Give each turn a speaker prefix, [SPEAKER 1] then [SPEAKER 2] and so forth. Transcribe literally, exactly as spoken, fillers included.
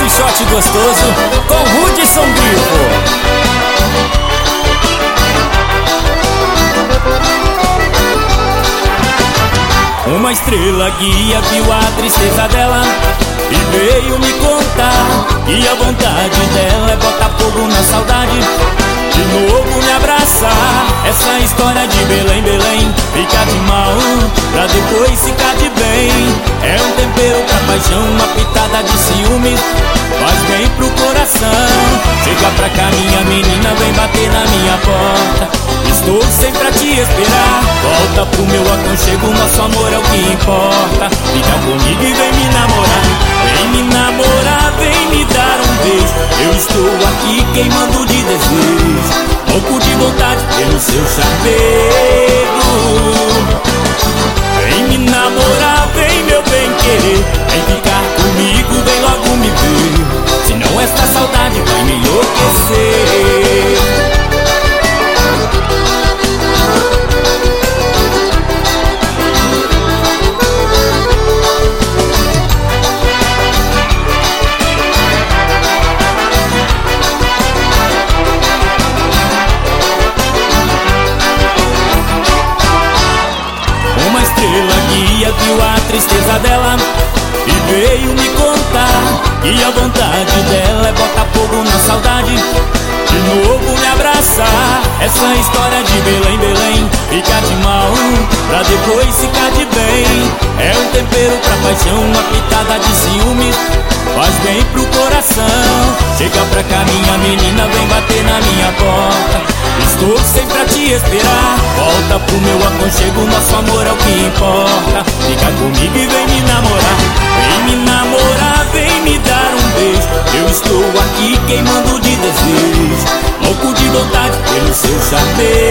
[SPEAKER 1] esse shot gostoso com Hudson Grifo. Uma estrela guia viu a tristeza dela e veio me contar que a vontade dela é botar fogo na saudade, de novo me abraçar. Essa história de Belém, Belém, fica de mal pra depois ficar de bem. É um tempero pra paixão, uma pitada de ciúme, faz bem pro coração. Chega pra cá minha menina, vem bater na minha porta. Estou sempre a te esperar. Volta pro meu aconchego, nosso amor é o que importa. Fica comigo e vem me namorar. Vem me namorar, vem me dar um beijo. Eu estou aqui queimando de desejo, louco de vontade pelo seu chamego. Vem me namorar, vem meu bem querer. Vem ficar comigo, vem logo me ver. Senão esta saudade vai me enlouquecer. Viu a tristeza dela e veio me contar que a vontade dela é botar fogo na saudade, de novo me abraçar. Essa história de Belém, Belém, fica de mal pra depois ficar de bem. É um tempero pra paixão, uma pitada de ciúme, faz bem pro coração. Chega pra cá minha menina, vem bater na minha porta. Estou sempre a te esperar. Volta pro meu aconchego, nosso amor é o que importa. Fica comigo e vem me namorar. Vem me namorar, vem me dar um beijo. Eu estou aqui queimando de desejo, louco de vontade pelo seu chamego.